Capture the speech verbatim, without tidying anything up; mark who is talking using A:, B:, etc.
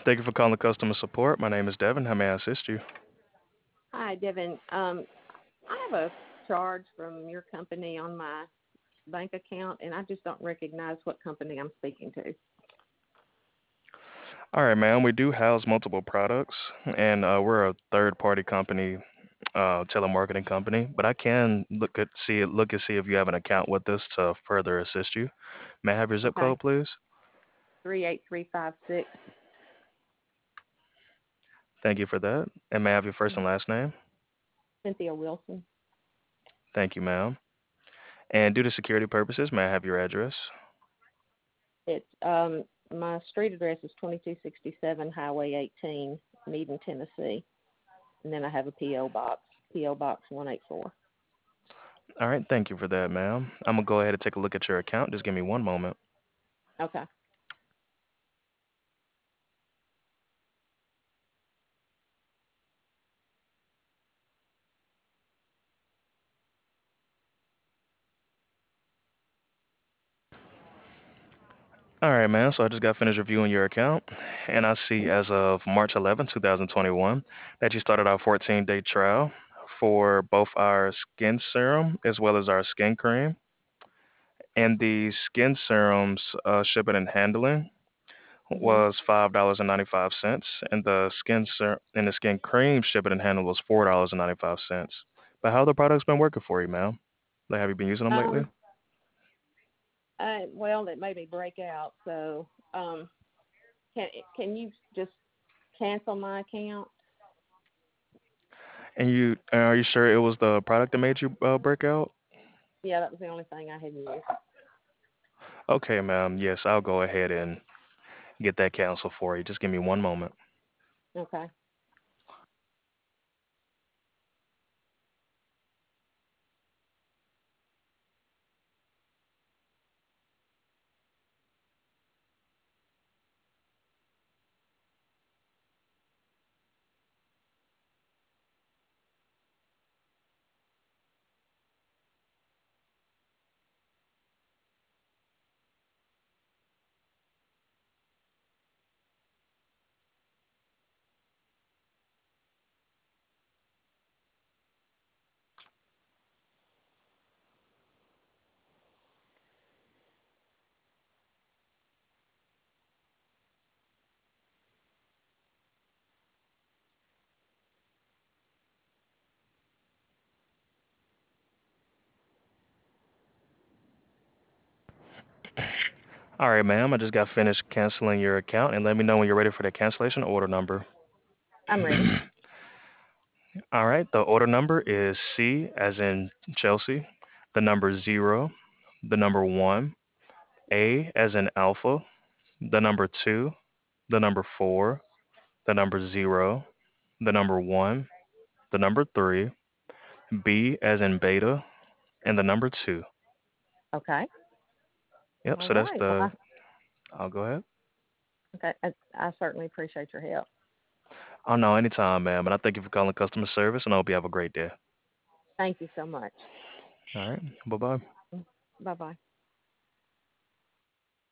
A: Thank you for calling customer support. My name is Devin. How may I assist you?
B: Hi, Devin. Um, I have a charge from your company on my bank account, and I just don't recognize what company I'm speaking to.
A: All right, ma'am. We do house multiple products, and uh, we're a third-party company, uh, telemarketing company. But I can look at see it, look and see if you have an account with us to further assist you. May I have your zip
B: Okay,
A: code, please?
B: three eight three five six.
A: Thank you for that. And may I have your first and last name?
B: Cynthia Wilson.
A: Thank you, ma'am. And due to security purposes, may I have your address?
B: It's um my street address is twenty-two sixty-seven Highway eighteen, Meaden, Tennessee, and then I have a P O box, P O Box one eight four.
A: All right, thank you for that, ma'am. I'm gonna go ahead and take a look at your account. Just give me one moment.
B: Okay.
A: All right, man. So I just got finished reviewing your account, and I see as of March eleventh, twenty twenty-one, that you started our fourteen-day trial for both our skin serum as well as our skin cream. And the skin serums uh, shipping and handling
B: Mhm.
A: was five dollars and ninety-five cents, and the skin ser- and the skin cream shipping and handling was four dollars and ninety-five cents. But how have the products been working for you, ma'am? Like, have you been using them lately?
B: Um. I, well, it made me break out. So, um, can can you just cancel my account?
A: And you are you sure it was the product that made you uh, break out?
B: Yeah, that was the only thing I had used.
A: Okay, ma'am. Yes, I'll go ahead and get that canceled for you. Just give me one moment.
B: Okay.
A: All right, ma'am. I just got finished canceling your account, and let me know when you're ready for the cancellation order number.
B: I'm ready.
A: All right, the order number is C as in Chelsea, the number zero, the number one, A as in Alpha, the number two, the number four, the number zero, the number one, the number three, B as in Beta, and the number two.
B: Okay.
A: Yep,
B: All
A: so that's
B: right. Well,
A: the.
B: I,
A: I'll go ahead.
B: okay. I, I certainly appreciate your help.
A: Oh, no, anytime, ma'am. And I thank you for calling customer service, and I hope you have a great day.
B: Thank you so much.
A: All right, bye bye.
B: Bye bye.